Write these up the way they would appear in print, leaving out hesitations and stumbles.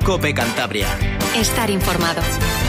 COPE Cantabria. Estar informado.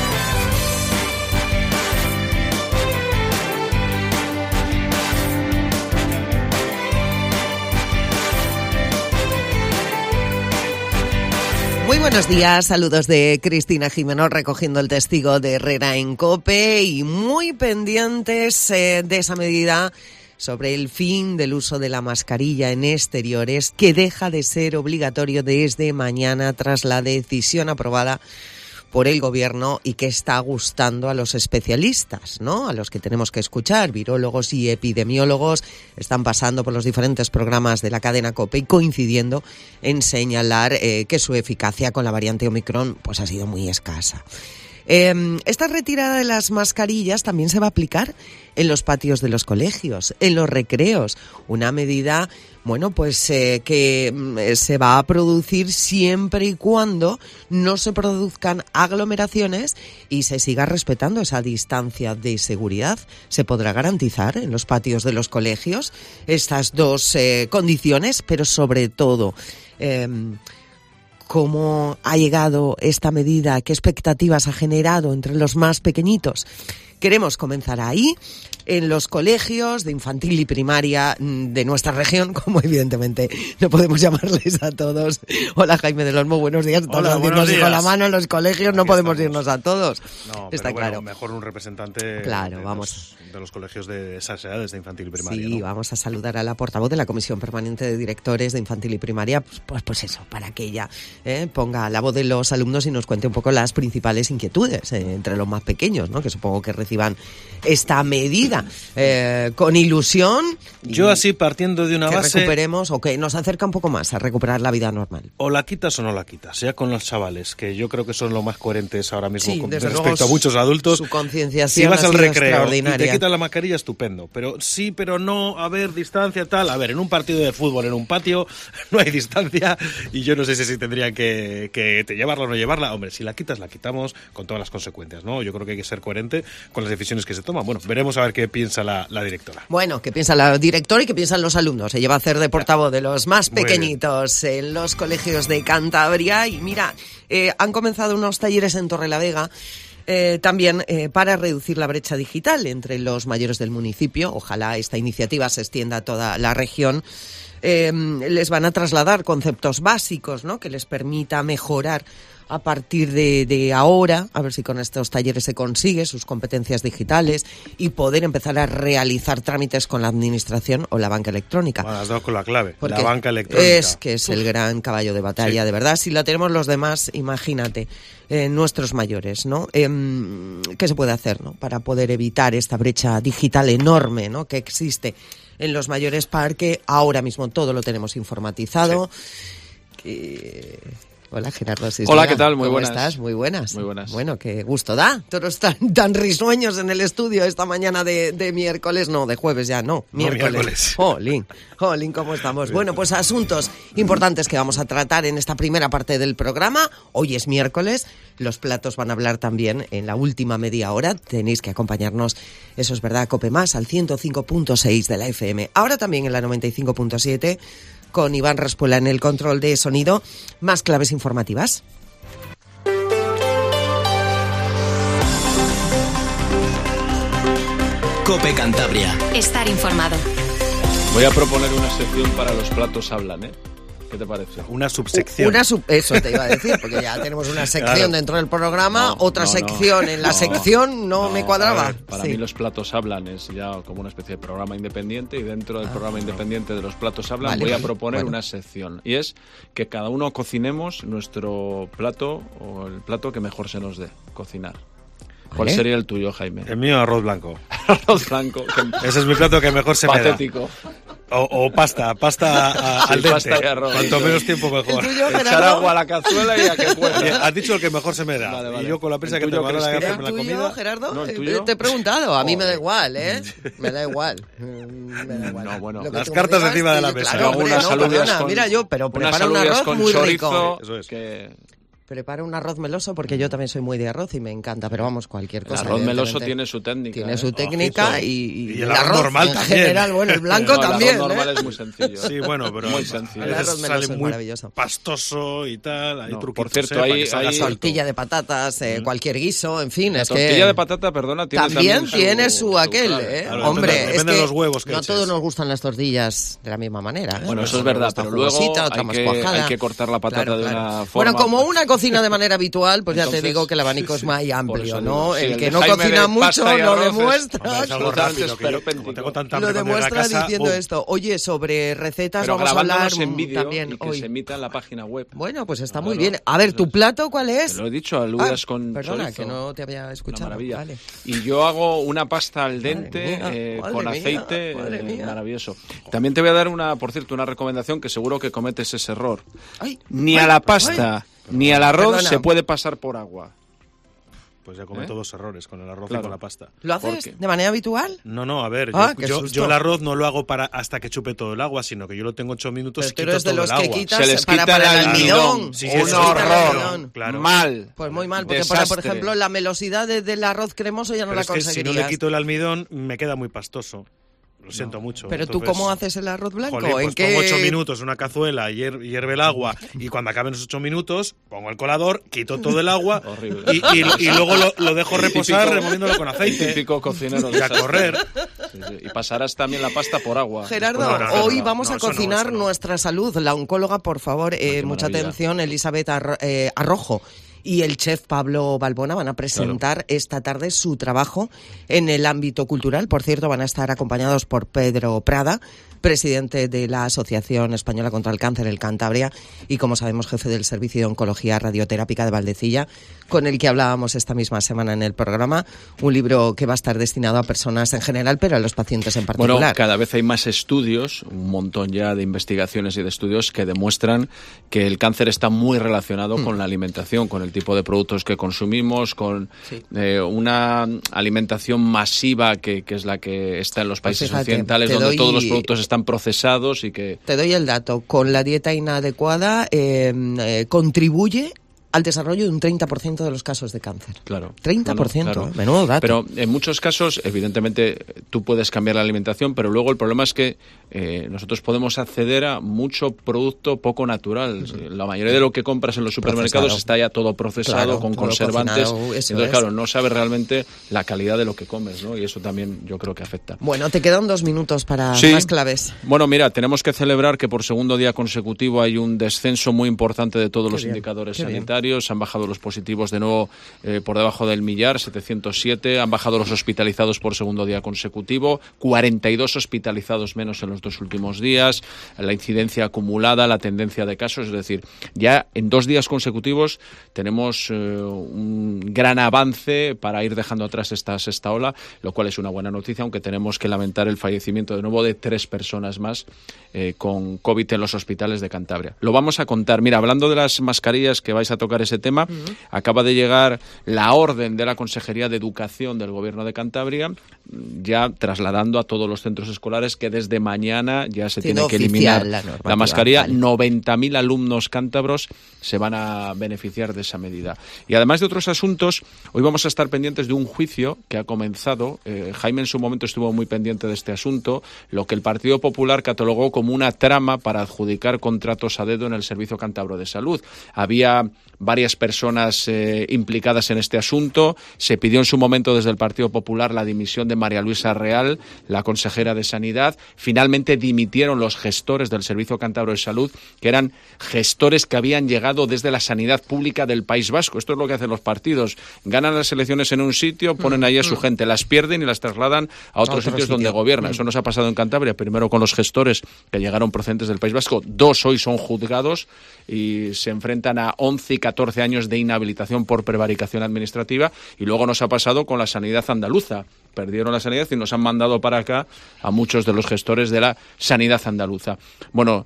Muy buenos días, saludos de Cristina Jimeno recogiendo el testigo de Herrera en COPE y muy pendientes de esa medida sobre el fin del uso de la mascarilla en exteriores que deja de ser obligatorio desde mañana tras la decisión aprobada por el Gobierno y que está gustando a los especialistas, ¿no? A los que tenemos que escuchar. Virólogos y epidemiólogos están pasando por los diferentes programas de la cadena COPE y coincidiendo en señalar que su eficacia con la variante Omicron pues ha sido muy escasa. Esta retirada de las mascarillas también se va a aplicar en los patios de los colegios, en los recreos. Una medida, bueno, pues que se va a producir siempre y cuando no se produzcan aglomeraciones y se siga respetando esa distancia de seguridad. ¿Se podrá garantizar en los patios de los colegios estas dos condiciones? Pero sobre todo, ¿cómo ha llegado esta medida? ¿Qué expectativas ha generado entre los más pequeñitos? Queremos comenzar ahí, en los colegios de infantil y primaria de nuestra región, como evidentemente no podemos llamarles a todos. Hola, Jaime del Olmo, buenos días. Hola, buenos días. Con la mano en los colegios no podemos irnos a todos. No, está pero bueno, claro. Mejor un representante claro, de los colegios de esas edades de infantil y primaria. Sí, ¿no? Vamos a saludar a la portavoz de la Comisión Permanente de Directores de Infantil y Primaria, pues eso, para que ella ponga la voz de los alumnos y nos cuente un poco las principales inquietudes entre los más pequeños, ¿no? Que supongo que reciban esta medida con ilusión. Yo así partiendo de una que base... recuperemos o que nos acerca un poco más a recuperar la vida normal. O la quitas o no la quitas, ya con los chavales, que yo creo que son lo más coherentes ahora mismo sí, respecto a muchos adultos. Su concienciación si vas al recreo y te quitas la mascarilla, estupendo. Pero sí, pero no, a ver, distancia, tal. A ver, en un partido de fútbol, en un patio, no hay distancia y yo no sé si tendrían que llevarla o no llevarla. Hombre, si la quitas, la quitamos con todas las consecuencias, ¿no? Yo creo que hay que ser coherente con las decisiones que se toman. Bueno, veremos a ver qué piensa la directora. Bueno, qué piensa la directora y qué piensan los alumnos. Se lleva a hacer de portavoz de los más pequeñitos en los colegios de Cantabria. Y mira, han comenzado unos talleres en Torrelavega también para reducir la brecha digital entre los mayores del municipio. Ojalá esta iniciativa se extienda a toda la región. Les van a trasladar conceptos básicos, ¿no? Que les permita mejorar a partir de ahora, a ver si con estos talleres se consigue sus competencias digitales y poder empezar a realizar trámites con la administración o la banca electrónica. Bueno, has dado con la clave, porque la banca electrónica. Es que es el gran caballo de batalla, sí. De verdad. Si la tenemos los demás, imagínate, nuestros mayores, ¿no? ¿Qué se puede hacer, ¿no? Para poder evitar esta brecha digital enorme, ¿no? Que existe en los mayores, porque ahora mismo todo lo tenemos informatizado. Sí. Hola, Gerardo. Hola, ¿qué tal? Muy ¿Cómo buenas. estás? Muy buenas. Muy buenas. Bueno, qué gusto da. Todos tan risueños en el estudio esta mañana de miércoles. No, de jueves ya, no. Miércoles. Jolín, ¿cómo estamos? Bueno, pues asuntos importantes que vamos a tratar en esta primera parte del programa. Hoy es miércoles. Los platos van a hablar también en la última media hora. Tenéis que acompañarnos, eso es verdad, COPE Más, al 105.6 de la FM. Ahora también en la 95.7, con Iván Raspuela en el control de sonido. Más claves informativas. COPE Cantabria. Estar informado. Voy a proponer una sección para los platos hablan, ¿eh? ¿Qué te parece? Una subsección. Eso te iba a decir, porque ya tenemos una sección claro. Dentro del programa, otra sección en la sección no me cuadraba. Para mí los platos hablan es ya como una especie de programa independiente y dentro del programa independiente de los platos hablan voy a proponer una sección y es que cada uno cocinemos nuestro plato o el plato que mejor se nos dé cocinar. ¿Cuál sería el tuyo, Jaime? El mío, arroz blanco. Arroz blanco. Ese es mi plato que mejor se me da. Patético. O pasta al dente. Pasta y arroz. Cuanto menos tiempo mejor. Echar agua a la cazuela y a que pueda. Has dicho el que mejor se me da. Vale. Y yo con la prisa que tengo a la hora de hacerme la comida. Gerardo? No, ¿el tuyo? Te he preguntado. A mí me da igual, ¿eh? Me da igual. No, bueno. Las cartas encima de la mesa. Claro, hombre, unas alubias con, mira yo, pero prepara un arroz con muy chorizo, rico. Eso es. Que Prepara un arroz meloso porque yo también soy muy de arroz y me encanta, pero vamos, cualquier cosa. El arroz meloso tiene su técnica. Tiene su técnica y el arroz normal en también. General, bueno, el blanco también. El arroz normal es muy sencillo. Sí, bueno, pero muy sencillo. El arroz meloso sale es muy maravilloso. pastoso y tal. Hay truquitos, por cierto, para hay que salga salto. Tortilla de patatas, cualquier guiso, en fin, La es tortilla que de patata, perdona, también tiene su aquel, clave. Claro, hombre, depende es de que los huevos que no a eches. todos nos gustan las tortillas de la misma manera. Bueno, eso es verdad, pero luego hay que cortar la patata de una forma. Bueno, como una cocina de manera habitual, pues Entonces, ya te digo que el abanico es muy amplio, ¿no? Sí, el que de no Jaime cocina de mucho pasta y lo arroz demuestra. Es algo rápido, que yo, como tengo tanta hambre Lo cuando llegue a demuestra casa, diciendo esto. Oye, sobre recetas pero vamos a hablar grabándonos en vídeo también y que hoy. se emita en la página web. Bueno, pues está Claro. muy bien. A ver, ¿tu plato cuál es? Te lo he dicho, alubias con perdona, chorizo. que no te había escuchado. Una maravilla. Vale. Y yo hago una pasta al dente Madre con mía, aceite, madre mía. maravilloso. También te voy a dar por cierto, una recomendación que seguro que cometes ese error. Ay, Ni ay, a la pasta ni al arroz Perdona. se puede pasar por agua. Pues ya cometo dos errores, con el arroz Claro. y con la pasta. ¿Lo ¿Por haces qué? de manera habitual? No, a ver, Ah, qué yo susto. el arroz no lo hago hasta que chupe todo el agua, sino que yo lo tengo 8 minutos Pero y tú quito eres de todo los el que agua. quitas Se les para quita el el almidón. almidón. Sí, Un sí, Un sí, horror. claro. Mal. Pues muy mal, porque Desastre. por ejemplo, la melosidad del arroz cremoso ya no Pero la es que si no conseguirías. le quito el almidón, me queda muy pastoso. Lo siento mucho. Pero tú, Entonces, ¿cómo haces el arroz blanco? jolín, pues ¿En qué? pongo 8 minutos en una cazuela, hierve el agua y cuando acaben esos 8 minutos pongo el colador, quito todo el agua Horrible. y luego lo dejo reposar Típico- removiéndolo con aceite Típico cocinero. y a desastre. correr. Sí, sí. Y pasarás también la pasta por agua. Gerardo, No, hoy vamos a eso no, cocinar eso no. nuestra salud. La oncóloga, por favor, mucha maravilla. atención, Elizabeth Arrojo y el chef Pablo Balbona van a presentar esta tarde su trabajo en el ámbito cultural. Por cierto, van a estar acompañados por Pedro Prada, presidente de la Asociación Española contra el Cáncer, el Cantabria, y como sabemos, jefe del Servicio de Oncología Radioterápica de Valdecilla, con el que hablábamos esta misma semana en el programa. Un libro que va a estar destinado a personas en general, pero a los pacientes en particular. Bueno, cada vez hay más estudios, un montón ya de investigaciones y de estudios que demuestran que el cáncer está muy relacionado con la alimentación, con el tipo de productos que consumimos, con Sí. una alimentación masiva que es la que está en los países fíjate, occidentales, te donde doy- todos los productos están procesados y que... Te doy el dato. Con la dieta inadecuada contribuye al desarrollo de un 30% de los casos de cáncer. Claro. 30%, Claro. menudo dato. Pero en muchos casos, evidentemente, tú puedes cambiar la alimentación, pero luego el problema es que nosotros podemos acceder a mucho producto poco natural. La mayoría de lo que compras en los supermercados Procesado. está ya todo procesado, Claro, con todo conservantes. cocinado, eso Entonces, es. claro, no sabes realmente la calidad de lo que comes, ¿no? Y eso también yo creo que afecta. Bueno, te quedan 2 minutos para Sí. más claves. Bueno, mira, tenemos que celebrar que por segundo día consecutivo hay un descenso muy importante de todos los bien, indicadores qué bien. sanitarios. Han bajado los positivos de nuevo por debajo del millar, 707. Han bajado los hospitalizados por segundo día consecutivo, 42 hospitalizados menos en los 2 últimos días. La incidencia acumulada, la tendencia de casos, es decir, ya en 2 días consecutivos tenemos un gran avance para ir dejando atrás esta sexta ola, lo cual es una buena noticia, aunque tenemos que lamentar el fallecimiento de nuevo de 3 personas más con COVID en los hospitales de Cantabria. Lo vamos a contar. Mira, hablando de las mascarillas, que vais a tocar ese tema, acaba de llegar la orden de la Consejería de Educación del Gobierno de Cantabria, ya trasladando a todos los centros escolares que desde mañana ya se tiene que eliminar oficial la la normativa, mascarilla. vale. 90.000 alumnos cántabros se van a beneficiar de esa medida. Y además de otros asuntos, hoy vamos a estar pendientes de un juicio que ha comenzado. Jaime en su momento estuvo muy pendiente de este asunto, lo que el Partido Popular catalogó como una trama para adjudicar contratos a dedo en el Servicio Cántabro de Salud. Había varias personas implicadas en este asunto. Se pidió en su momento desde el Partido Popular la dimisión de María Luisa Real, la consejera de Sanidad. Finalmente dimitieron los gestores del Servicio Cántabro de Salud, que eran gestores que habían llegado desde la sanidad pública del País Vasco. Esto es lo que hacen los partidos. Ganan las elecciones en un sitio, ponen ahí a su gente, las pierden y las trasladan a otros sitios donde gobierna. Eso nos ha pasado en Cantabria, primero con los gestores que llegaron procedentes del País Vasco. 2 hoy son juzgados y se enfrentan a 11 y 14 años de inhabilitación por prevaricación administrativa. Y luego nos ha pasado con la sanidad andaluza. Perdieron la sanidad y nos han mandado para acá a muchos de los gestores de la sanidad andaluza. Bueno,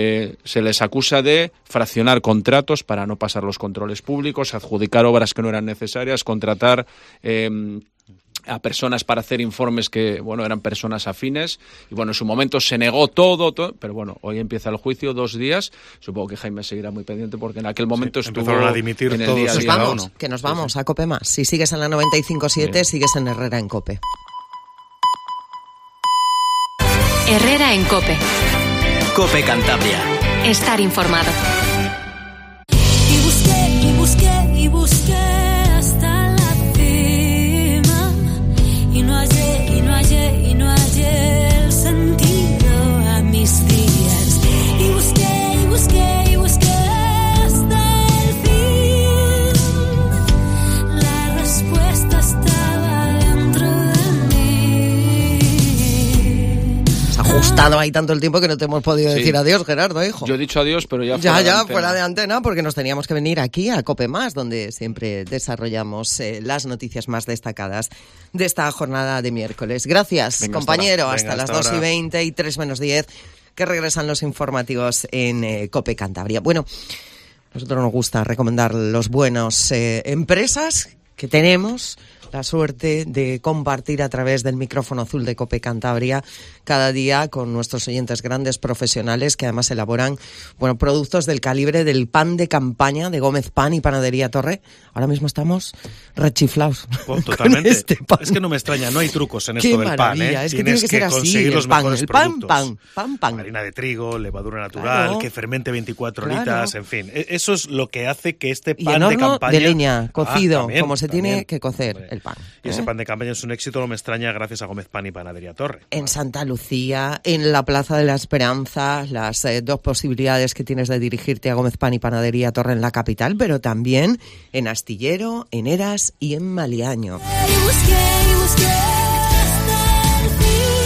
se les acusa de fraccionar contratos para no pasar los controles públicos, adjudicar obras que no eran necesarias, contratar a personas para hacer informes que, bueno, eran personas afines, y bueno, en su momento se negó todo, pero bueno, hoy empieza el juicio, 2 días, supongo que Jaime seguirá muy pendiente porque en aquel momento empezaron a dimitir en el todos. día a Nos día. vamos, que nos vamos a COPE Más. Si sigues en la 95.7, sigues en Herrera en COPE. Herrera en COPE. COPE Cantabria. Estar informado. Y busqué hasta la cima y no hallé el sentido a mis días. Y busqué hasta el fin. La respuesta estaba dentro de mí. Se ha ajustado ahí tanto el tiempo que no te hemos podido decir adiós, Gerardo, hijo. Yo he dicho adiós, pero ya fuera de antena, porque nos teníamos que venir aquí a COPE Más, donde siempre desarrollamos las noticias más destacadas de esta jornada de miércoles. Gracias, venga, compañero. hasta Hasta las 2:20 y 3 menos 10, que regresan los informativos en COPE Cantabria. Bueno, a nosotros nos gusta recomendar los buenos empresas que tenemos la suerte de compartir a través del micrófono azul de COPE Cantabria cada día con nuestros oyentes grandes profesionales que además elaboran, bueno, productos del calibre del pan de campaña de Gómez Pan y Panadería Torre. Ahora mismo estamos rechiflados. Totalmente. Este pan. Es que no me extraña, no hay trucos en Qué esto del pan, ¿eh? Es que tiene que ser así, conseguir los mejores productos. Pan. Harina de trigo, levadura natural, Claro. que fermente 24 Claro. horitas, en fin. Eso es lo que hace que este Y pan en de horno campaña... de leña, cocido, también, como se tiene también. que cocer Hombre. el pan. Y ese pan de campaña es un éxito, no me extraña, gracias a Gómez Pan y Panadería Torre. En Santa Lucía, en la Plaza de la Esperanza, las 2 posibilidades que tienes de dirigirte a Gómez Pan y Panadería Torre en la capital, pero también en Astillero, en Eras y en Maliaño. Y busqué hasta el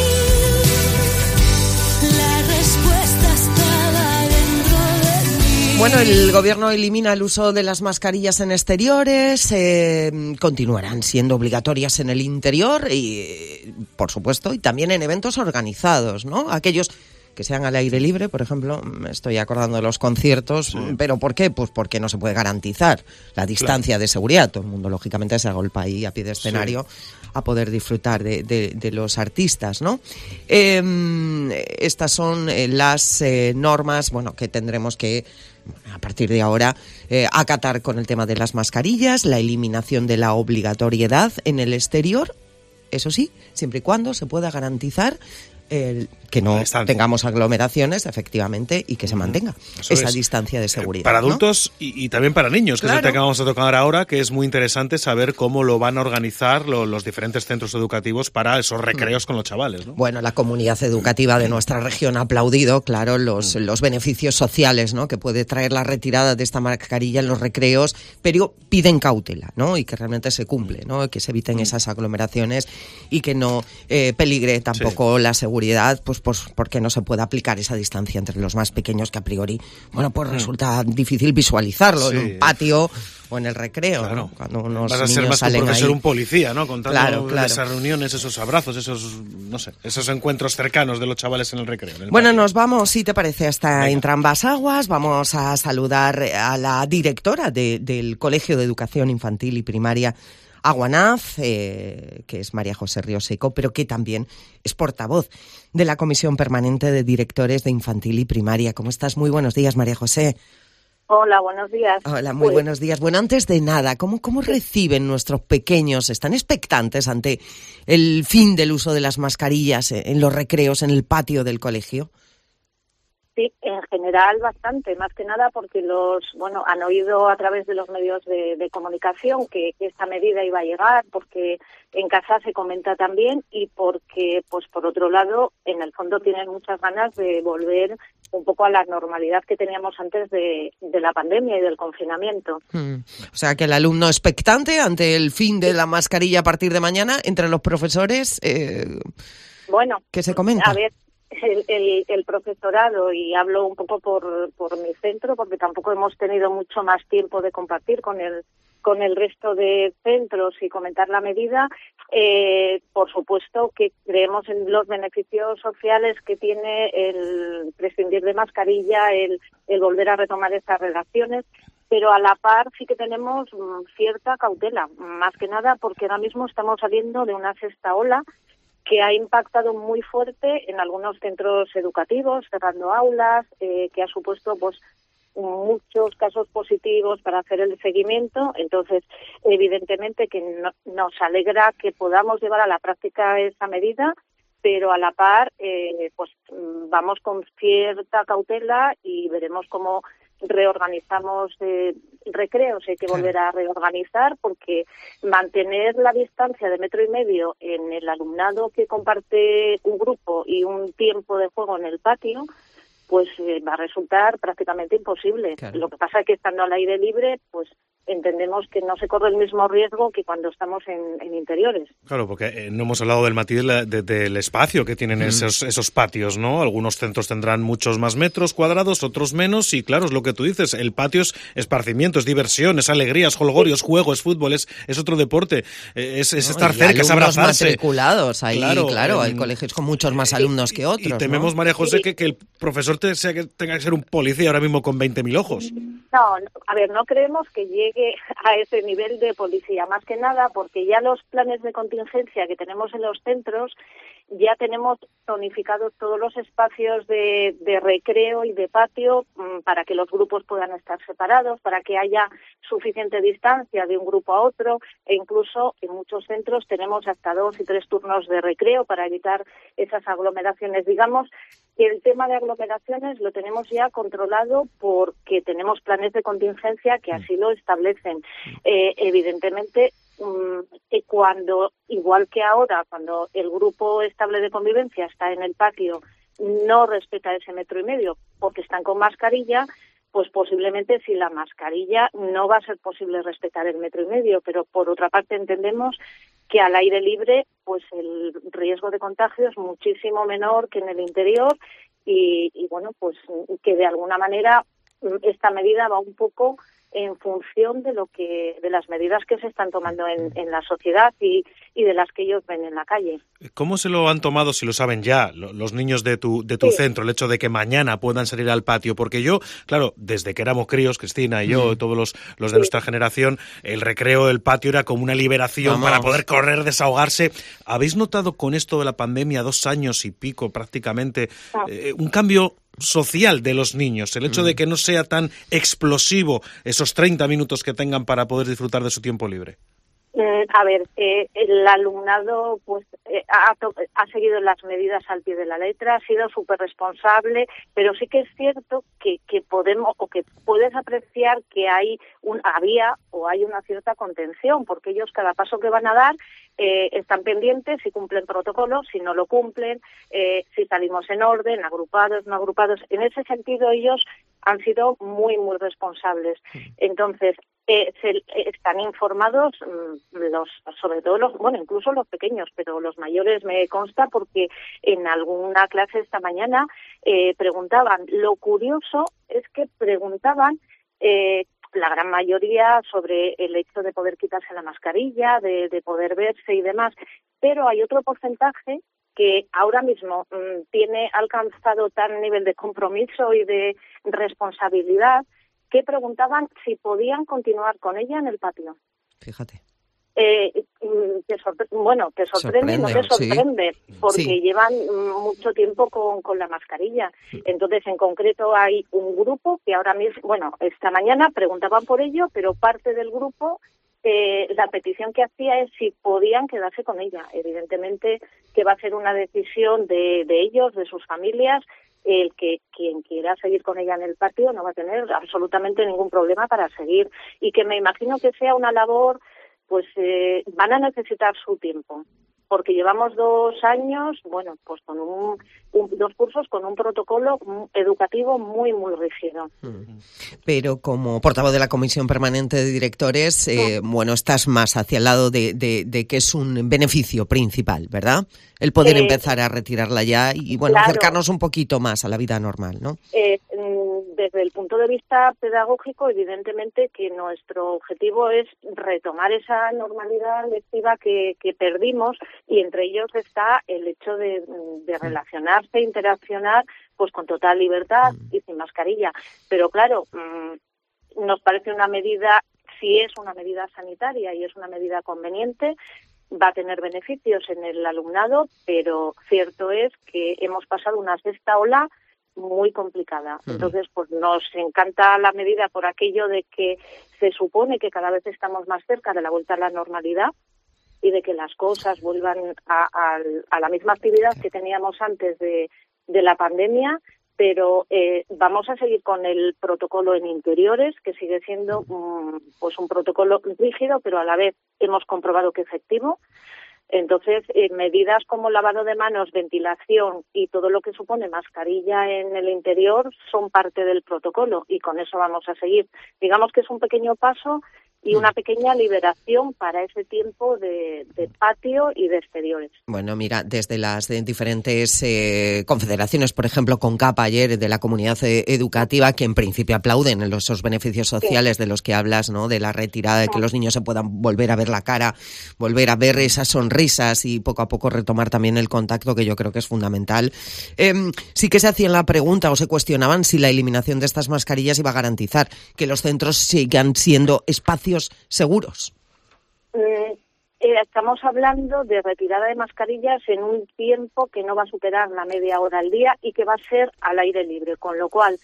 fin. La respuesta estaba dentro de mí. Bueno, el gobierno elimina el uso de las mascarillas en exteriores, continuarán siendo obligatorias en el interior y, por supuesto, y también en eventos organizados, ¿no? Aquellos que sean al aire libre, por ejemplo, me estoy acordando de los conciertos, ¿pero por qué? Pues porque no se puede garantizar la distancia de seguridad. Todo el mundo, lógicamente, se agolpa ahí a pie de escenario a poder disfrutar de los artistas, ¿no? Estas son las normas, bueno, que tendremos que, a partir de ahora, acatar con el tema de las mascarillas, la eliminación de la obligatoriedad en el exterior, eso sí, siempre y cuando se pueda garantizar que no tengamos aglomeraciones, efectivamente, y que se mantenga esa distancia de seguridad. Para adultos, ¿no? y también para niños, que Claro. es el tema que vamos a tocar ahora, que es muy interesante saber cómo lo van a organizar los diferentes centros educativos para esos recreos con los chavales, ¿no? Bueno, la comunidad educativa de nuestra región ha aplaudido, claro, los beneficios sociales, ¿no?, que puede traer la retirada de esta mascarilla en los recreos, pero piden cautela, ¿no?, y que realmente se cumple, ¿no?, que se eviten esas aglomeraciones y que no peligre tampoco la seguridad, pues porque no se puede aplicar esa distancia entre los más pequeños, que a priori, bueno, pues resulta difícil visualizarlo en un patio o en el recreo, Claro. ¿no? Cuando unos Vas a ser niños más que un salen profesor, ahí. un policía, ¿no? Contando Claro. esas reuniones, esos abrazos, esos, no sé, esos encuentros cercanos de los chavales en el recreo. En el Bueno, patio. nos vamos, si te parece, hasta Venga. Entrambas Aguas. Vamos a saludar a la directora del Colegio de Educación Infantil y Primaria Aguanaz, que es María José Río-Seco, pero que también es portavoz de la Comisión Permanente de Directores de Infantil y Primaria. ¿Cómo estás? Muy buenos días, María José. Hola, buenos días. Hola, muy buenos días. Bueno, antes de nada, ¿cómo reciben nuestros pequeños? ¿Están expectantes ante el fin del uso de las mascarillas en los recreos, en el patio del colegio? Sí, en general bastante, más que nada porque han oído a través de los medios de comunicación que esta medida iba a llegar, porque en casa se comenta también y porque, pues por otro lado, en el fondo tienen muchas ganas de volver un poco a la normalidad que teníamos antes de la pandemia y del confinamiento. O sea, que el alumno expectante ante el fin de la mascarilla a partir de mañana, entre los profesores, Bueno, ¿qué se comenta? A ver, el profesorado, y hablo un poco por mi centro, porque tampoco hemos tenido mucho más tiempo de compartir con el resto de centros y comentar la medida, por supuesto que creemos en los beneficios sociales que tiene el prescindir de mascarilla, el volver a retomar estas relaciones, pero a la par sí que tenemos cierta cautela, más que nada porque ahora mismo estamos saliendo de una sexta ola que ha impactado muy fuerte en algunos centros educativos, cerrando aulas, que ha supuesto pues muchos casos positivos para hacer el seguimiento. Entonces, evidentemente que nos alegra que podamos llevar a la práctica esa medida, pero a la par pues vamos con cierta cautela y veremos cómo reorganizamos recreos. Hay que volver a reorganizar porque mantener la distancia de 1,5 metros en el alumnado que comparte un grupo y un tiempo de juego en el patio, pues va a resultar prácticamente imposible. Claro. Lo que pasa es que estando al aire libre, pues entendemos que no se corre el mismo riesgo que cuando estamos en interiores. Claro, porque no hemos hablado del matiz del espacio que tienen esos patios, ¿no? Algunos centros tendrán muchos más metros cuadrados, otros menos, y claro, es lo que tú dices, el patio es esparcimiento, es diversión, es alegría, es jolgorio, es juego, es fútbol, es otro deporte, es estar cerca, es abrazarse. Matriculados, ahí, claro, hay colegios con muchos más alumnos que otros. Y tememos, ¿no? María José, que el profesor tenga que ser un policía ahora mismo con 20.000 ojos. No, a ver, no creemos que llegue a ese nivel de policía, más que nada porque ya los planes de contingencia que tenemos en los centros, ya tenemos zonificados todos los espacios de recreo y de patio para que los grupos puedan estar separados, para que haya suficiente distancia de un grupo a otro, e incluso en muchos centros tenemos hasta 2 y 3 turnos de recreo para evitar esas aglomeraciones. Digamos que el tema de aglomeraciones lo tenemos ya controlado porque tenemos planes de contingencia que así lo establecen. Evidentemente, cuando, igual que ahora, cuando el grupo estable de convivencia está en el patio, no respeta ese 1,5 metros porque están con mascarilla, pues posiblemente sin la mascarilla no va a ser posible respetar el 1,5 metros, pero por otra parte entendemos que al aire libre pues el riesgo de contagio es muchísimo menor que en el interior y bueno, pues que de alguna manera esta medida va un poco en función de las medidas que se están tomando en la sociedad y de las que ellos ven en la calle. ¿Cómo se lo han tomado, si lo saben ya, los niños de tu centro, el hecho de que mañana puedan salir al patio? Porque yo, claro, desde que éramos críos, Cristina y yo, todos los de nuestra generación, el recreo, el patio era como una liberación para poder correr, desahogarse. ¿Habéis notado con esto de la pandemia, 2 años y pico prácticamente, un cambio social de los niños, el hecho de que no sea tan explosivo esos 30 minutos que tengan para poder disfrutar de su tiempo libre? A ver, el alumnado pues ha seguido las medidas al pie de la letra, ha sido súper responsable, pero sí que es cierto que podemos o que puedes apreciar que hay una cierta contención, porque ellos cada paso que van a dar están pendientes si cumplen protocolos, si no lo cumplen, si salimos en orden, agrupados, no agrupados. En ese sentido ellos han sido muy, muy responsables. Entonces, están informados sobre todo incluso los pequeños, pero los mayores me consta porque en alguna clase esta mañana preguntaban. Lo curioso es que preguntaban la gran mayoría sobre el hecho de poder quitarse la mascarilla, de poder verse y demás, pero hay otro porcentaje que ahora mismo tiene alcanzado tal nivel de compromiso y de responsabilidad que preguntaban si podían continuar con ella en el patio. Fíjate. Te sorprende, no te sorprende, sí, porque llevan mucho tiempo con la mascarilla. Entonces, en concreto, hay un grupo que ahora mismo, esta mañana preguntaban por ello, pero parte del grupo, la petición que hacía es si podían quedarse con ella. Evidentemente que va a ser una decisión de ellos, de sus familias. El que quien quiera seguir con ella en el patio no va a tener absolutamente ningún problema para seguir, y que me imagino que sea una labor, pues van a necesitar su tiempo, porque llevamos 2 años, pues con 2 cursos con un protocolo educativo muy, muy rígido. Pero como portavoz de la Comisión Permanente de Directores, estás más hacia el lado de que es un beneficio principal, ¿verdad? El poder empezar a retirarla ya y, claro, acercarnos un poquito más a la vida normal, ¿no? Desde el punto de vista pedagógico, evidentemente que nuestro objetivo es retomar esa normalidad lectiva que perdimos, y entre ellos está el hecho de relacionarse, interaccionar, pues con total libertad y sin mascarilla. Pero claro, nos parece una medida, si es una medida sanitaria y es una medida conveniente, va a tener beneficios en el alumnado, pero cierto es que hemos pasado una sexta ola muy complicada. Entonces, pues nos encanta la medida por aquello de que se supone que cada vez estamos más cerca de la vuelta a la normalidad y de que las cosas vuelvan a la misma actividad que teníamos antes de la pandemia, pero vamos a seguir con el protocolo en interiores, que sigue siendo pues un protocolo rígido, pero a la vez hemos comprobado que efectivo. Entonces, medidas como lavado de manos, ventilación y todo lo que supone mascarilla en el interior son parte del protocolo y con eso vamos a seguir. Digamos que es un pequeño paso y una pequeña liberación para ese tiempo de patio y de exteriores. Bueno, mira, desde las diferentes confederaciones, por ejemplo, CONCAP ayer, de la comunidad educativa, que en principio aplauden esos beneficios sociales de los que hablas, ¿no? De la retirada, de que los niños se puedan volver a ver la cara, volver a ver esas sonrisas y poco a poco retomar también el contacto, que yo creo que es fundamental. Sí que se hacían la pregunta o se cuestionaban si la eliminación de estas mascarillas iba a garantizar que los centros sigan siendo espacios seguros. Estamos hablando de retirada de mascarillas en un tiempo que no va a superar la media hora al día y que va a ser al aire libre, con lo cual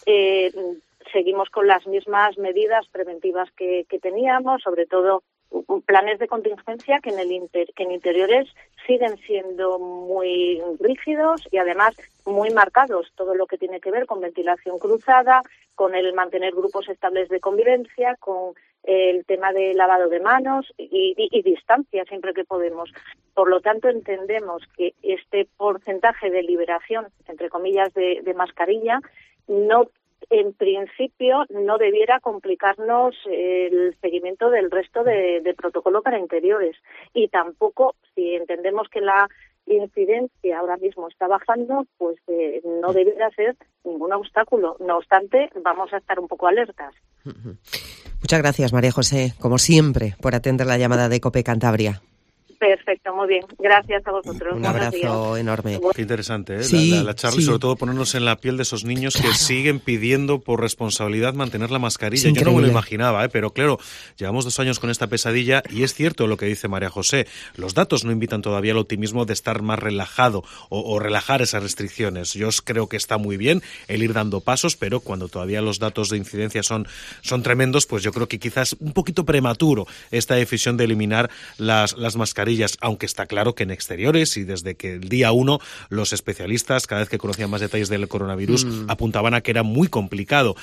seguimos con las mismas medidas preventivas que teníamos, sobre todo planes de contingencia que en interiores siguen siendo muy rígidos y además muy marcados, todo lo que tiene que ver con ventilación cruzada, con el mantener grupos estables de convivencia, con el tema de lavado de manos y distancia siempre que podemos. Por lo tanto, entendemos que este porcentaje de liberación, entre comillas, de mascarilla, no, en principio, no debiera complicarnos el seguimiento del resto de protocolo para interiores. Y tampoco, si entendemos que la incidencia ahora mismo está bajando, pues no debiera ser ningún obstáculo. No obstante, vamos a estar un poco alertas. Muchas gracias, María José, como siempre, por atender la llamada de COPE Cantabria. Perfecto, muy bien. Gracias a vosotros. Un abrazo enorme. Qué interesante, ¿eh? Sí, la charla sí. Y sobre todo ponernos en la piel de esos niños que siguen pidiendo por responsabilidad mantener la mascarilla. Es Yo no me lo increíble. imaginaba, pero claro, llevamos 2 años con esta pesadilla y es cierto lo que dice María José. Los datos no invitan todavía al optimismo de estar más relajado o relajar esas restricciones. Yo creo que está muy bien el ir dando pasos, pero cuando todavía los datos de incidencia son tremendos, pues yo creo que quizás un poquito prematuro esta decisión de eliminar las mascarillas, aunque está claro que en exteriores y desde que el día 1 los especialistas, cada vez que conocían más detalles del coronavirus, apuntaban a que era muy complicado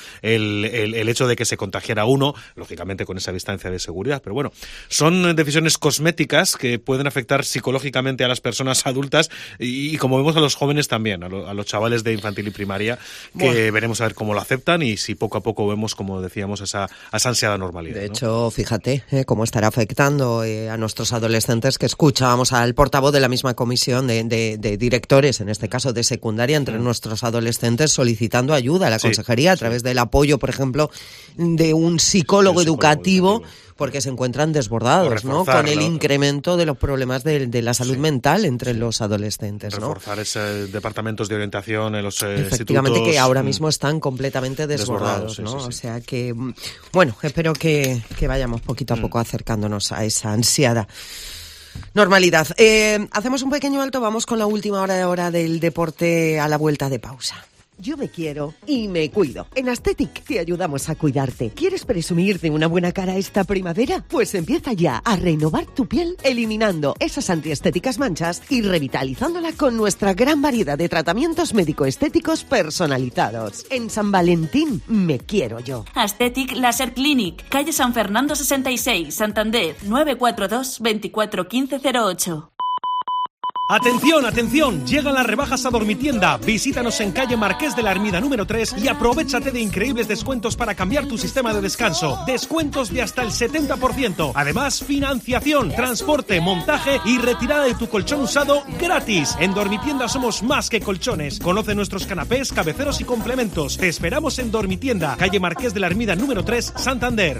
el hecho de que se contagiara uno, lógicamente con esa distancia de seguridad. Pero bueno, son decisiones cosméticas que pueden afectar psicológicamente a las personas adultas y como vemos a los jóvenes también, a los chavales de infantil y primaria, que veremos a ver cómo lo aceptan y si poco a poco vemos, como decíamos, esa ansiada normalidad. De ¿no? hecho, fíjate cómo estará afectando a nuestros adolescentes, que escuchábamos al portavoz de la misma comisión de directores, en este caso de secundaria, entre nuestros adolescentes solicitando ayuda a la consejería a través del apoyo, por ejemplo, de un psicólogo educativo, porque se encuentran desbordados, ¿no? Con el incremento de los problemas de la salud mental entre los adolescentes, ¿no? Reforzar esos departamentos de orientación en los Efectivamente, institutos. que ahora mismo están completamente desbordados, ¿no? Sí. O sea que, bueno, espero que vayamos poquito a poco acercándonos a esa ansiada normalidad. Hacemos un pequeño alto, vamos con la última hora del deporte a la vuelta de pausa. Yo me quiero y me cuido. En Aesthetic te ayudamos a cuidarte. ¿Quieres presumir de una buena cara esta primavera? Pues empieza ya a renovar tu piel eliminando esas antiestéticas manchas y revitalizándola con nuestra gran variedad de tratamientos médico-estéticos personalizados. En San Valentín me quiero yo. Aesthetic Laser Clinic, calle San Fernando 66, Santander, 942 24 15 08. ¡Atención, atención! Llegan las rebajas a Dormitienda. Visítanos en calle Marqués de la Ermida número 3 y aprovéchate de increíbles descuentos para cambiar tu sistema de descanso. Descuentos de hasta el 70%. Además, financiación, transporte, montaje y retirada de tu colchón usado gratis. En Dormitienda somos más que colchones. Conoce nuestros canapés, cabeceros y complementos. Te esperamos en Dormitienda, calle Marqués de la Ermida número 3, Santander.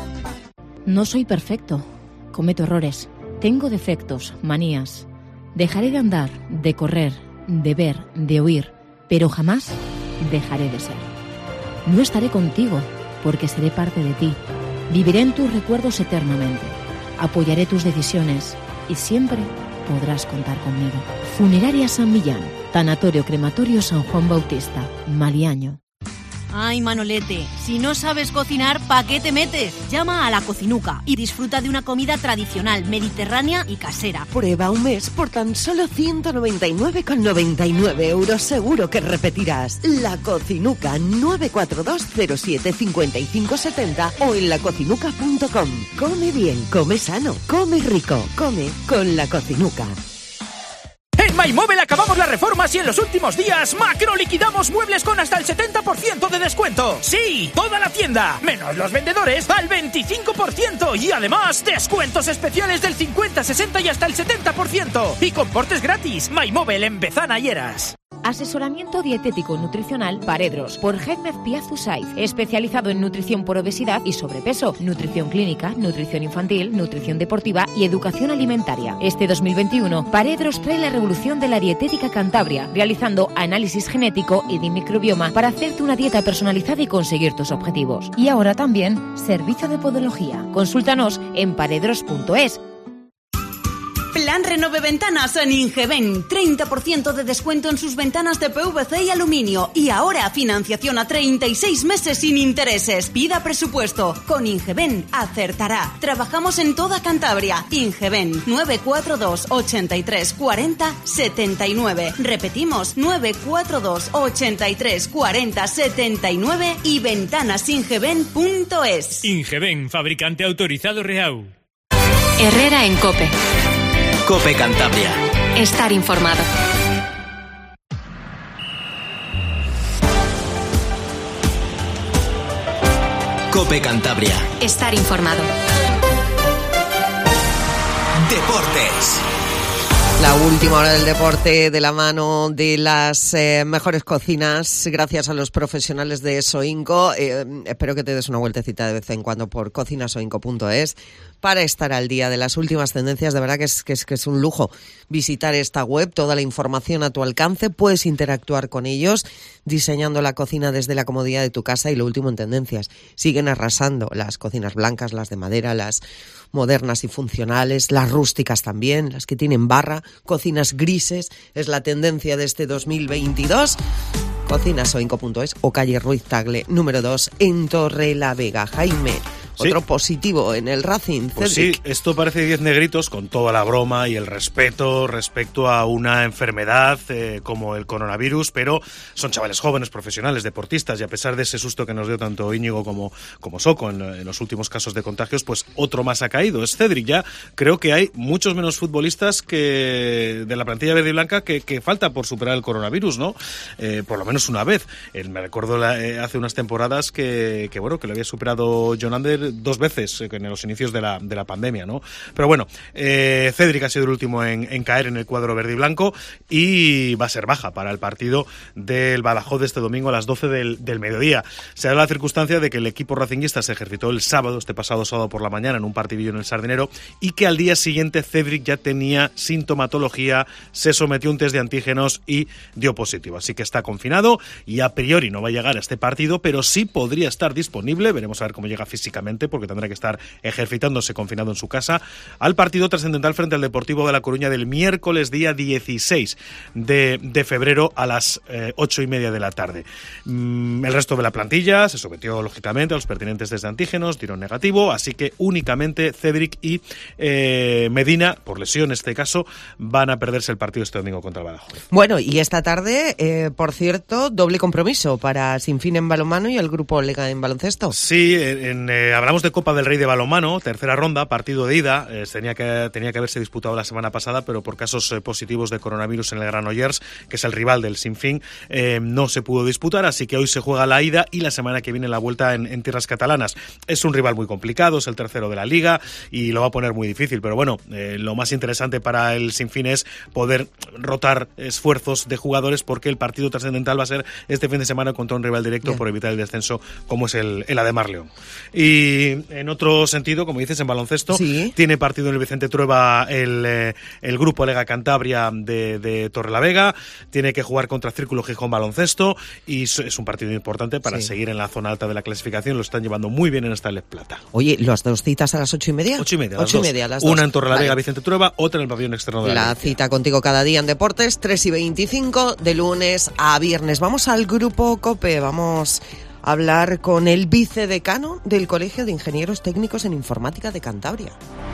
No soy perfecto. Cometo errores. Tengo defectos, manías. Dejaré de andar, de correr, de ver, de oír, pero jamás dejaré de ser. No estaré contigo, porque seré parte de ti. Viviré en tus recuerdos eternamente. Apoyaré tus decisiones y siempre podrás contar conmigo. Funeraria San Millán, Tanatorio Crematorio San Juan Bautista, Maliaño. Ay, Manolete, si no sabes cocinar, ¿pa' qué te metes? Llama a La Cocinuca y disfruta de una comida tradicional, mediterránea y casera. Prueba un mes por tan solo 199,99 €. Seguro que repetirás. La Cocinuca, 942 07 55 70 o en lacocinuca.com. Come bien, come sano, come rico, come con La Cocinuca. En MyMóvil acabamos las reformas y en los últimos días macro liquidamos muebles con hasta el 70% de descuento. Sí, toda la tienda, menos los vendedores, al 25%. Y además, descuentos especiales del 50, 60 y hasta el 70%. Y con portes gratis. MyMóvil en Bezana y Heras. Asesoramiento dietético nutricional Paredros por Gémez Piazu Saiz, especializado en nutrición por obesidad y sobrepeso, nutrición clínica, nutrición infantil, nutrición deportiva y educación alimentaria. Este 2021, Paredros trae la revolución de la dietética Cantabria, realizando análisis genético y de microbioma para hacerte una dieta personalizada y conseguir tus objetivos. Y ahora también servicio de podología. Consúltanos en paredros.es. Plan Renove Ventanas en Ingeven. 30% de descuento en sus ventanas de PVC y aluminio. Y ahora financiación a 36 meses sin intereses. Pida presupuesto. Con Ingeven acertará. Trabajamos en toda Cantabria. Ingeven 942 83 40 79. Repetimos 942 83 40 79 y ventanasingeven.es. Ingeven, fabricante autorizado Reau. Herrera en COPE. COPE Cantabria. Estar informado. COPE Cantabria. Estar informado. Deportes. La última hora del deporte de la mano de las mejores cocinas, gracias a los profesionales de Soinco. Espero que te des una vueltecita de vez en cuando por cocinasoinco.es para estar al día de las últimas tendencias. De verdad que es un lujo visitar esta web, toda la información a tu alcance. Puedes interactuar con ellos diseñando la cocina desde la comodidad de tu casa y lo último en tendencias. Siguen arrasando las cocinas blancas, las de madera, las modernas y funcionales, las rústicas también, las que tienen barra, cocinas grises, es la tendencia de este 2022. Cocinasoinco.es o calle Ruiz Tagle, número 2, en Torrelavega. Jaime, otro positivo en el Racing. Pues Cedric. Sí, esto parece 10 negritos con toda la broma y el respeto respecto a una enfermedad como el coronavirus, pero son chavales jóvenes, profesionales, deportistas, y a pesar de ese susto que nos dio tanto Íñigo como Soco en los últimos casos de contagios, pues otro más ha caído, es Cedric. Ya creo que hay muchos menos futbolistas que de la plantilla verde y blanca que falta por superar el coronavirus, ¿no? Por lo menos una vez. Me recuerdo hace unas temporadas que lo había superado John Ander 2 veces en los inicios de la pandemia, ¿no? Pero bueno, Cedric ha sido el último en caer en el cuadro verde y blanco y va a ser baja para el partido del Badajoz de este domingo a las 12 del mediodía. Se da la circunstancia de que el equipo racinguista se ejercitó el sábado, este pasado sábado por la mañana, en un partidillo en el Sardinero, y que al día siguiente Cedric ya tenía sintomatología, se sometió a un test de antígenos y dio positivo. Así que está confinado y a priori no va a llegar a este partido, pero sí podría estar disponible, veremos a ver cómo llega físicamente, porque tendrá que estar ejercitándose confinado en su casa, al partido trascendental frente al Deportivo de La Coruña del miércoles día 16 de febrero a las 8:30 de la tarde. El resto de la plantilla se sometió lógicamente a los pertinentes test de antígenos, dieron negativo, así que únicamente Cedric y Medina, por lesión en este caso, van a perderse el partido este domingo contra el Badajoz. Bueno, y esta tarde, por cierto, doble compromiso para Sinfín en balonmano y el Grupo Lega en baloncesto. Sí, hablamos de Copa del Rey de balonmano, tercera ronda, partido de ida. Tenía que haberse disputado la semana pasada, pero por casos positivos de coronavirus en el Granollers, que es el rival del Sinfín, no se pudo disputar, así que hoy se juega la ida y la semana que viene la vuelta en tierras catalanas. Es un rival muy complicado, es el tercero de la liga y lo va a poner muy difícil, pero bueno, lo más interesante para el Sinfín es poder rotar esfuerzos de jugadores, porque el partido trascendental va a ser este fin de semana contra un rival directo por evitar el descenso como es el Ademar León. Y Y en otro sentido, como dices, en baloncesto, tiene partido en el Vicente Trueba el grupo Lega Cantabria de Torrelavega, tiene que jugar contra Círculo Gijón Baloncesto y es un partido importante para seguir en la zona alta de la clasificación. Lo están llevando muy bien en esta Les Plata. Oye, ¿las dos citas a las 8:30? 8:30, las dos. Una en Torrelavega, Vicente Trueba, otra en el pabellón externo de la cita contigo cada día en Deportes, 3:25, de lunes a viernes. Vamos al grupo COPE, vamos a hablar con el vicedecano del Colegio de Ingenieros Técnicos en Informática de Cantabria.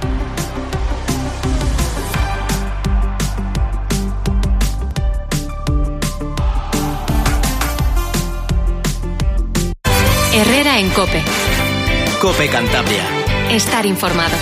Herrera en COPE. COPE Cantabria. Estar informado.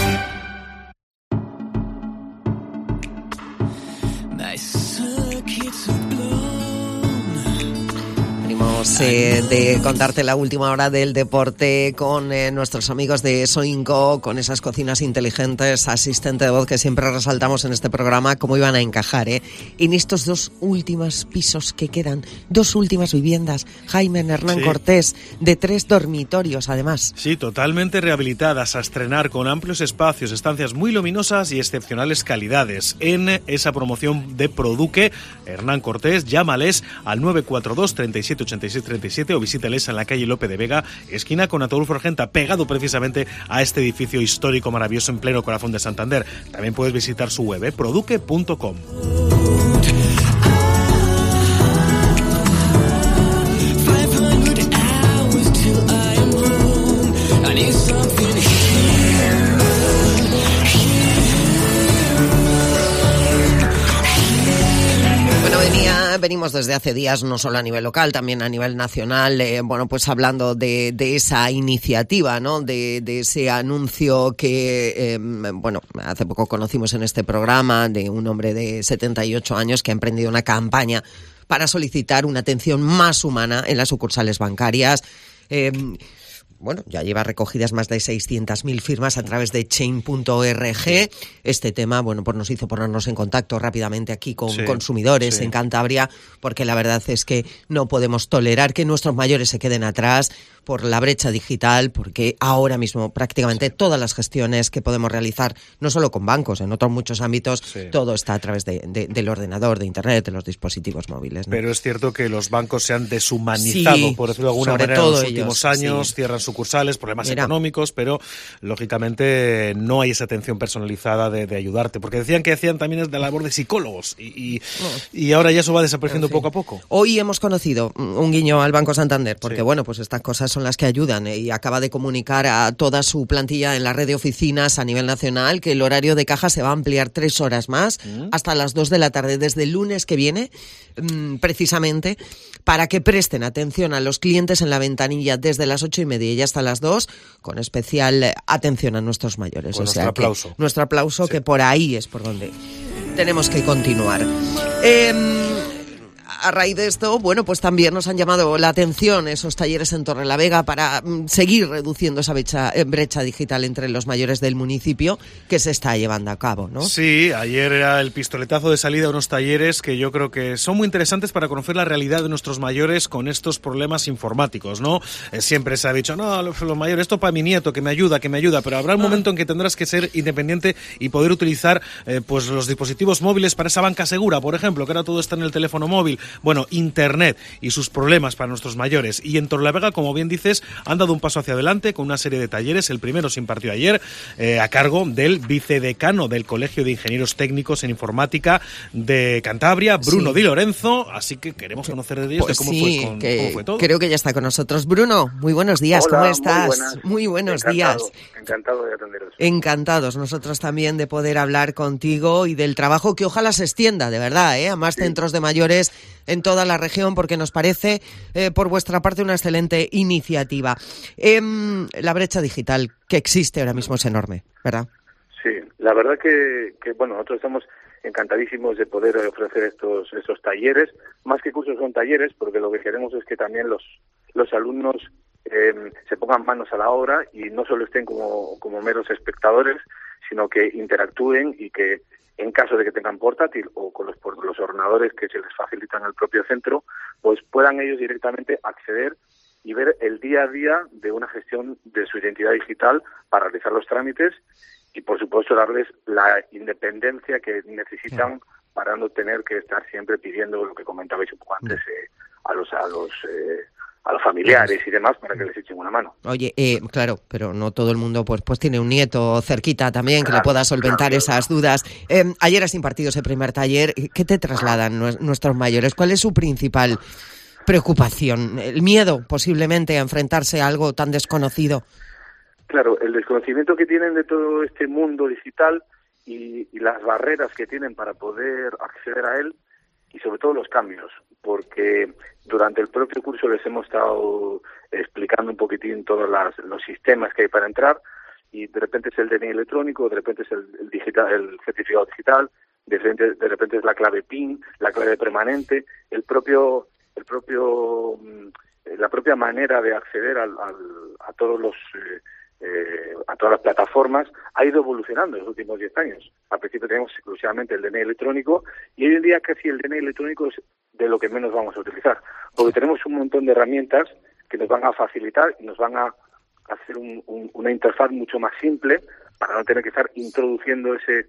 De contarte la última hora del deporte con nuestros amigos de Soinco, con esas cocinas inteligentes, asistente de voz que siempre resaltamos en este programa, cómo iban a encajar en estos 2 últimos pisos que quedan, 2 últimas viviendas, Jaime en Hernán Cortés, de 3 dormitorios además. Sí, totalmente rehabilitadas, a estrenar con amplios espacios, estancias muy luminosas y excepcionales calidades. En esa promoción de Produque, Hernán Cortés, llámales al 942 37 86 37 o visítales en la calle Lope de Vega, esquina con Ataulfo Argenta, pegado precisamente a este edificio histórico maravilloso en pleno corazón de Santander. También puedes visitar su web, produque.com. Venimos desde hace días, no solo a nivel local, también a nivel nacional, pues hablando de esa iniciativa, ¿no? De ese anuncio que, hace poco conocimos en este programa de un hombre de 78 años que ha emprendido una campaña para solicitar una atención más humana en las sucursales bancarias. Ya lleva recogidas más de 600.000 firmas a través de chain.org. Este tema, pues nos hizo ponernos en contacto rápidamente aquí con consumidores en Cantabria, porque la verdad es que no podemos tolerar que nuestros mayores se queden atrás por la brecha digital, porque ahora mismo prácticamente todas las gestiones que podemos realizar, no solo con bancos, en otros muchos ámbitos, todo está a través del ordenador, de internet, de los dispositivos móviles, ¿no? Pero es cierto que los bancos se han deshumanizado, por decirlo de alguna manera, en los últimos años, cierran sucursales, problemas económicos, pero lógicamente no hay esa atención personalizada de ayudarte, porque decían que hacían también la labor de psicólogos y ahora ya eso va desapareciendo poco a poco. Hoy hemos conocido un guiño al Banco Santander, porque pues estas cosas son las que ayudan, y acaba de comunicar a toda su plantilla en la red de oficinas a nivel nacional que el horario de caja se va a ampliar 3 horas más hasta las 2 de la tarde desde el lunes que viene, precisamente para que presten atención a los clientes en la ventanilla desde las 8:30 y hasta las 2, con especial atención a nuestros mayores. Pues nuestro aplauso, que por ahí es por donde tenemos que continuar. A raíz de esto, pues también nos han llamado la atención esos talleres en Torrelavega para seguir reduciendo esa brecha digital entre los mayores del municipio que se está llevando a cabo, ¿no? Sí, ayer era el pistoletazo de salida de unos talleres que yo creo que son muy interesantes para conocer la realidad de nuestros mayores con estos problemas informáticos, ¿no? Siempre se ha dicho, no, los mayores, esto para mi nieto, que me ayuda, pero habrá un momento en que tendrás que ser independiente y poder utilizar los dispositivos móviles para esa banca segura, por ejemplo, que ahora todo está en el teléfono móvil. Internet y sus problemas para nuestros mayores. Y en Torrelavega, como bien dices, han dado un paso hacia adelante con una serie de talleres. El primero se impartió ayer a cargo del vicedecano del Colegio de Ingenieros Técnicos en Informática de Cantabria, Bruno Di Lorenzo. Así que queremos conocer de ellos cómo fue todo. Creo que ya está con nosotros. Bruno, muy buenos días. Hola, ¿cómo estás? Muy buenos días. Encantado de atenderos. Encantados nosotros también de poder hablar contigo y del trabajo que ojalá se extienda, de verdad, a más centros de mayores en toda la región, porque nos parece, por vuestra parte, una excelente iniciativa. La brecha digital que existe ahora mismo es enorme, ¿verdad? Sí, la verdad que nosotros estamos encantadísimos de poder ofrecer estos talleres. Más que cursos, son talleres, porque lo que queremos es que también los alumnos se pongan manos a la obra y no solo estén como meros espectadores, sino que interactúen y que, en caso de que tengan portátil o con los ordenadores que se les facilitan al propio centro, pues puedan ellos directamente acceder y ver el día a día de una gestión de su identidad digital para realizar los trámites y, por supuesto, darles la independencia que necesitan para no tener que estar siempre pidiendo lo que comentabais un poco antes a los familiares y demás para que les echen una mano. Oye, claro, pero no todo el mundo pues tiene un nieto cerquita también que le pueda solventar esas dudas. Ayer has impartido ese primer taller. ¿Qué te trasladan nuestros mayores? ¿Cuál es su principal preocupación? ¿El miedo posiblemente a enfrentarse a algo tan desconocido? Claro, el desconocimiento que tienen de todo este mundo digital y las barreras que tienen para poder acceder a él, y sobre todo los cambios, porque durante el propio curso les hemos estado explicando un poquitín todos los sistemas que hay para entrar, y de repente es el DNI electrónico, de repente es el certificado digital, de repente es la clave PIN, la clave permanente, la propia manera de acceder a todos los a todas las plataformas ha ido evolucionando en los últimos 10 años. Al principio teníamos exclusivamente el DNI electrónico y hoy en día casi el DNI electrónico es de lo que menos vamos a utilizar, porque tenemos un montón de herramientas que nos van a facilitar y nos van a hacer una interfaz mucho más simple para no tener que estar introduciendo ese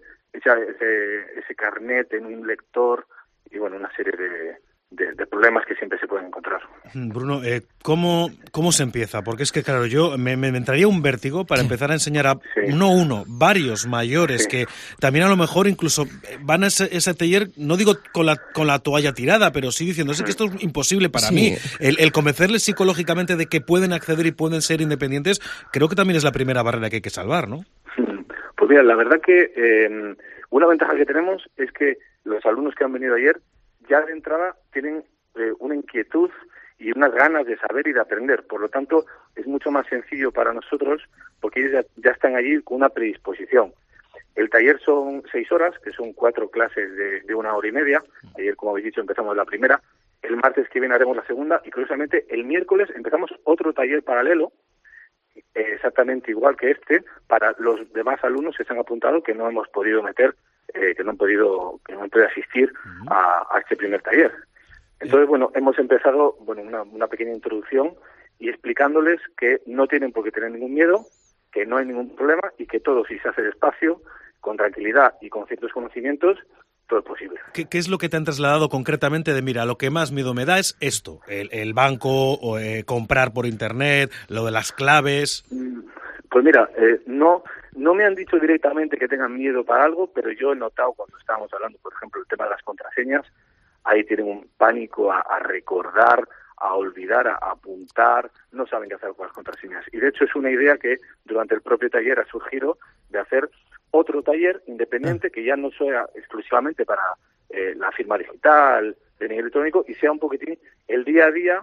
carnet en un lector y bueno, una serie de problemas que siempre se pueden encontrar. Bruno, ¿cómo se empieza? Porque es que, claro, yo me entraría un vértigo para empezar a enseñar a varios mayores que también a lo mejor incluso van a ese taller, no digo con la toalla tirada, pero sí diciendo, es que esto es imposible para mí. El convencerles psicológicamente de que pueden acceder y pueden ser independientes, creo que también es la primera barrera que hay que salvar, ¿no? Pues mira, la verdad que una ventaja que tenemos es que los alumnos que han venido ayer ya de entrada tienen una inquietud y unas ganas de saber y de aprender. Por lo tanto, es mucho más sencillo para nosotros porque ellos ya están allí con una predisposición. El taller son 6 horas, que son 4 clases de 1 hora y media. Ayer, como habéis dicho, empezamos la primera. El martes que viene haremos la segunda y, curiosamente, el miércoles empezamos otro taller paralelo, exactamente igual que para los demás alumnos que se han apuntado que no hemos podido meter, que no han podido asistir a este primer taller. Entonces, bueno, hemos empezado una pequeña introducción y explicándoles que no tienen por qué tener ningún miedo, que no hay ningún problema y que todo, si se hace despacio, con tranquilidad y con ciertos conocimientos, todo es posible. ¿Qué es lo que te han trasladado concretamente de, mira, lo que más miedo me da es esto, el banco, o comprar por internet, lo de las claves? Pues mira, no me han dicho directamente que tengan miedo para algo, pero yo he notado cuando estábamos hablando, por ejemplo, el tema de las contraseñas, ahí tienen un pánico a recordar, a olvidar, a apuntar, no saben qué hacer con las contraseñas. Y de hecho es una idea que durante el propio taller ha surgido de hacer otro taller independiente que ya no sea exclusivamente para la firma digital, DNI electrónico, y sea un poquitín el día a día,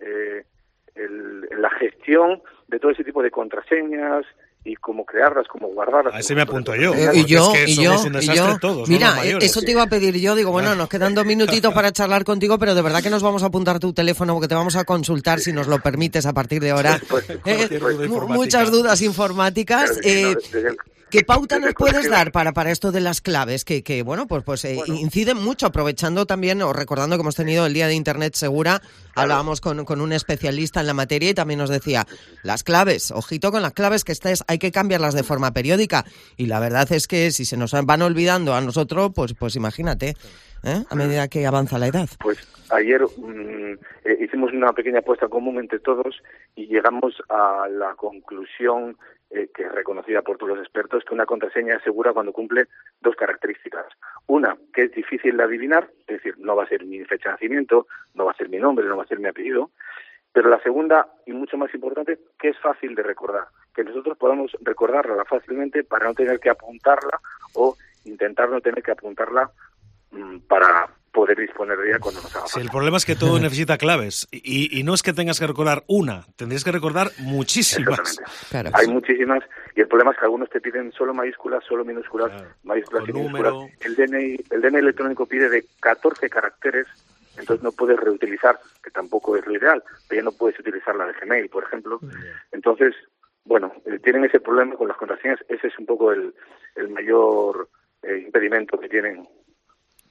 la gestión de todo ese tipo de contraseñas y cómo crearlas, cómo guardarlas. A ese me apunto yo. Y yo. Un desastre todos. Mira, ¿no? eso te iba a pedir yo. Digo, bueno, nos quedan 2 minutitos para charlar contigo, pero de verdad que nos vamos a apuntar tu teléfono porque te vamos a consultar, si nos lo permites, a partir de ahora. Muchas dudas informáticas. ¿Qué pauta nos puedes dar para esto de las claves? Que bueno, pues inciden mucho, aprovechando también, o recordando que hemos tenido el Día de Internet Segura, hablábamos con un especialista en la materia y también nos decía, las claves, ojito con las claves, que hay que cambiarlas de forma periódica. Y la verdad es que si se nos van olvidando a nosotros, pues imagínate, a medida que avanza la edad. Pues ayer hicimos una pequeña apuesta común entre todos y llegamos a la conclusión que es reconocida por todos los expertos, que una contraseña es segura cuando cumple 2 características. Una, que es difícil de adivinar, es decir, no va a ser mi fecha de nacimiento, no va a ser mi nombre, no va a ser mi apellido. Pero la segunda, y mucho más importante, que es fácil de recordar, que nosotros podamos recordarla fácilmente para no tener que apuntarla o intentar no tener que apuntarla para poder disponer de ella cuando nos haga falta. Sí, el problema es que todo necesita claves y no es que tengas que recordar una, tendrías que recordar muchísimas. Claro. Hay muchísimas y el problema es que algunos te piden solo mayúsculas, solo minúsculas, mayúsculas y minúsculas. El DNI electrónico pide de 14 caracteres, entonces no puedes reutilizar, que tampoco es lo ideal, pero ya no puedes utilizar la de Gmail, por ejemplo. Entonces, bueno, tienen ese problema con las contraseñas, ese es un poco el mayor impedimento que tienen.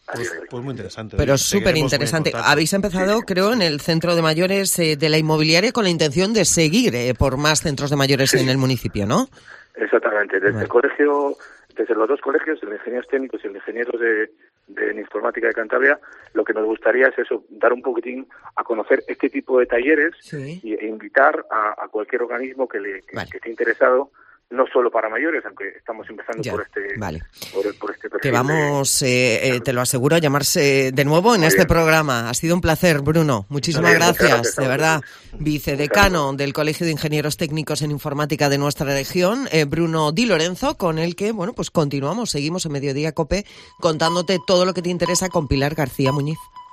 Pues muy interesante. Pero súper interesante. Habéis empezado, creo, en el centro de mayores de la inmobiliaria con la intención de seguir por más centros de mayores en el municipio, ¿no? Exactamente. Desde el colegio, desde los dos colegios, el de Ingenieros Técnicos y el de Ingenieros de Informática de Cantabria, lo que nos gustaría es eso, dar un poquitín a conocer este tipo de talleres e invitar a cualquier organismo que esté interesado, no solo para mayores, aunque estamos empezando por este perfil. Que vamos, te lo aseguro, a llamarse de nuevo en este programa. Ha sido un placer, Bruno. Muchísimas gracias, de verdad. Vicedecano del Colegio de Ingenieros Técnicos en Informática de nuestra región, Bruno Di Lorenzo, con el que, bueno, pues continuamos, seguimos en Mediodía COPE, contándote todo lo que te interesa con Pilar García Muñiz.